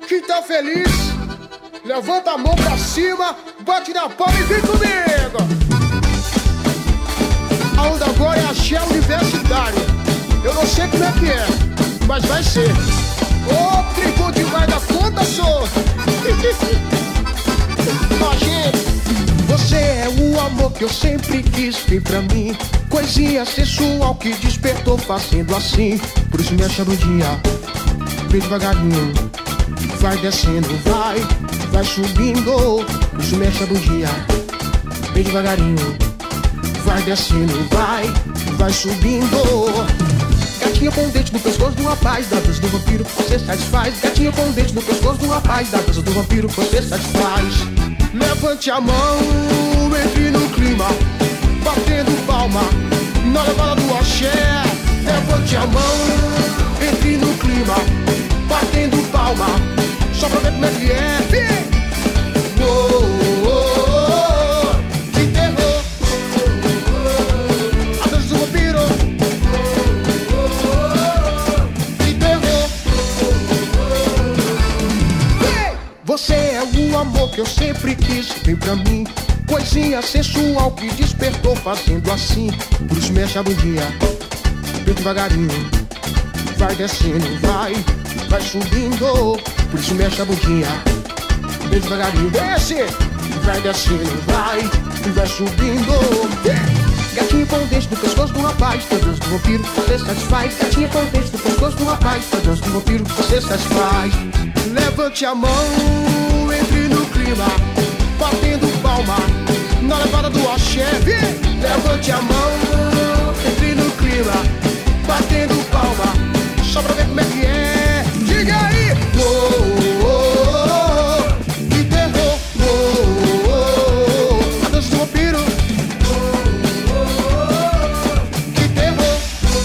Quem tá feliz, levanta a mão pra cima, bate na palma e vem comigo. A onda agora é axé universitário. Eu não sei como é que é, mas vai ser. Ô, tribo demais da conta, sou. Ó, gente, você é o amor que eu sempre quis. Vem pra mim, coisinha sensual que despertou fazendo assim. Por isso me acha no dia, bem devagarinho. Vai descendo, vai subindo. Por isso me acha no dia, bem devagarinho. Vai descendo, vai subindo. Gatinha com dente no pescoço do rapaz, da dança do vampiro você satisfaz. Gatinha com dente no pescoço do rapaz, da dança do vampiro você satisfaz. Levante a mão, entre no clima, batendo palma, na levada do axé. Levante a mão, entre no clima, batendo palma, só pra ver como é que é. Vem! Que terror! A dança do vampiro. Que terror! Vem! Você é o amor que eu sempre quis. Vem pra mim, coisinha sensual que despertou fazendo assim. Por isso mexe a bundinha, bem devagarinho. Vai descendo, vai subindo. Por isso mexe a bundinha, bem devagarinho. Desce, vai descendo, vai subindo. Gatinha com o dente no pescoço do rapaz, da dança do vampiro você satisfaz. Gatinha com o dente no pescoço do rapaz, da dança do vampiro você satisfaz. Levante a mão, entre no clima, batendo palma, na levada do axé. Levante a mão, entre no clima, batendo palma, só pra ver como é que é. Diga aí! Que terror! A dança do vampiro. Que terror!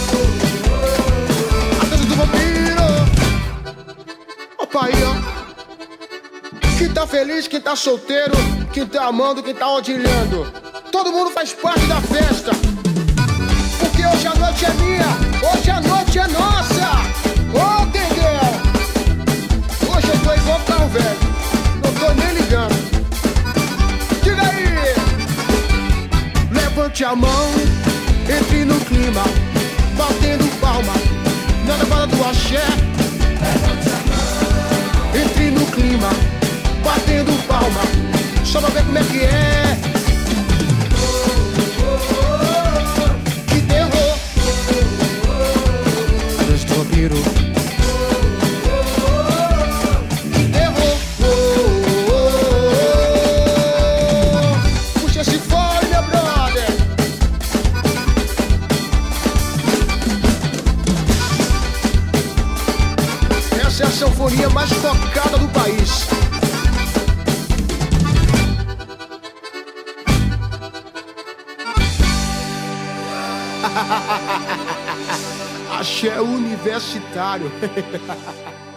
A dança do vampiro. Opa aí, ó. Quem tá feliz, quem tá solteiro, quem tá amando, quem tá odilhando, todo mundo faz parte da festa. Porque hoje a noite é minha, hoje a noite é nossa. Ô, Denguel, hoje eu tô igual carro velho, não tô nem ligando. Diga aí! Levante a mão, entre no clima, batendo palma, na levada do axé. Levante a mão, entre no clima, batendo palma, só pra ver como é que é. Que terror! A dança do vampiro. Que terror! Puxa esse fole, meu brother! Essa é a sanfonia mais tocada do país. Axé universitário.